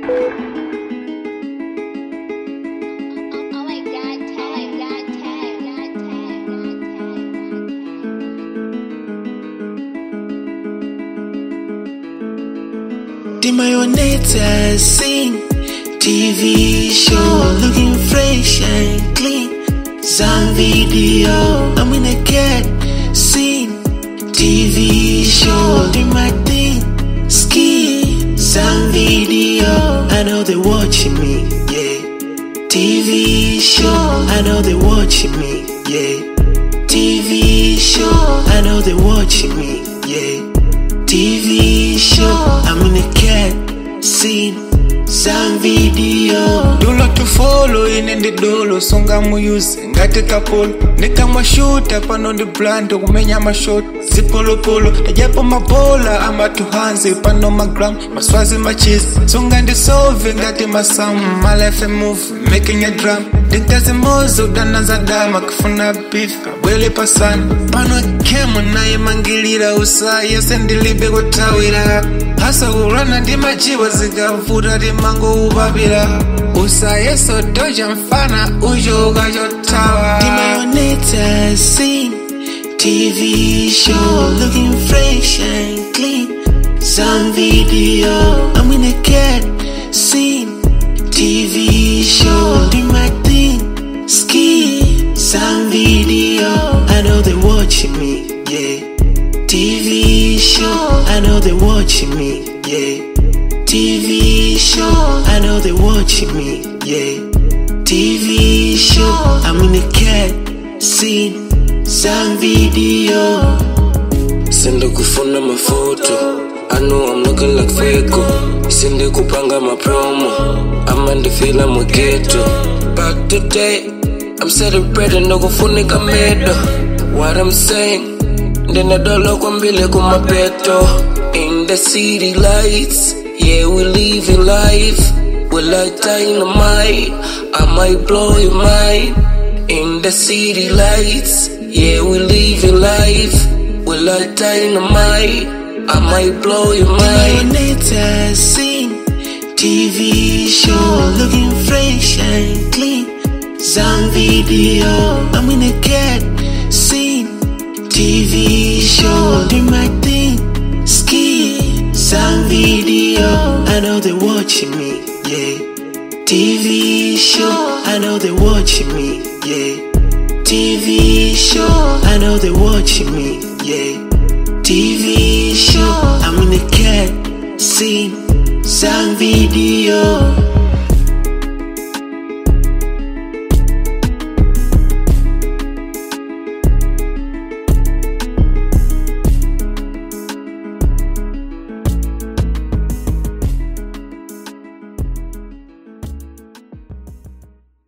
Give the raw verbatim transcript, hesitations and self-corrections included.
The marionettes sing T V show, looking fresh and clean. Some video, I'm in a cat scene. T V show, do my thing, ski. Some video, I know they watching me, yeah. T V show, I know they watching me, yeah. T V show, I know they watching me, yeah. T V show, I'm in a cat scene. Some video do lot to follow in the dolo songa mu use ngate kapolo nika mashuta pano the brand kumenya mashot zipolo polo tajapo mabola ama tuhanze pano magram maswazi machis songa ndi solve ngate masam my life move making a drum dintaze mozo danaza dama kufuna beef bwele pasana pano kemo naye mangilira usaye sendilibe kotawira hasa urana ndi majiwa zikavuta di mango ubabira usaye so doja mfana ujo ukajotawa. The marionettes sing T V show, looking fresh and clean. Some video, I'm in a cat scene. T V show, do my thing, ski. Some video, I know they watching me, yeah. T V show, I know they watching me, yeah. T V show, I know they watching me, yeah. T V show, I'm in a cat scene. Some video. Sende kufuna mafoto, I know I'm looking like Feko. Sende kupanga my promo, I'm in the feel I'm a ghetto. But today, I'm celebrating no kufunika medo. What I'm saying, then I don't look on Billy Kumapeto. In the city lights, yeah, we living life. We like dynamite, I might blow your mind. In the city lights, yeah, we living life. We like dynamite, I might blow your mind. The marionettes sing T V show, looking fresh and clean. Some video, I'm in a cat scene. T V show, do my thing, ski. Some video, I know they watching me, yeah. T V show, I know they watching me, yeah. T V show, I know they watching me, yeah. T V show, I'm in a cat scene. Some video.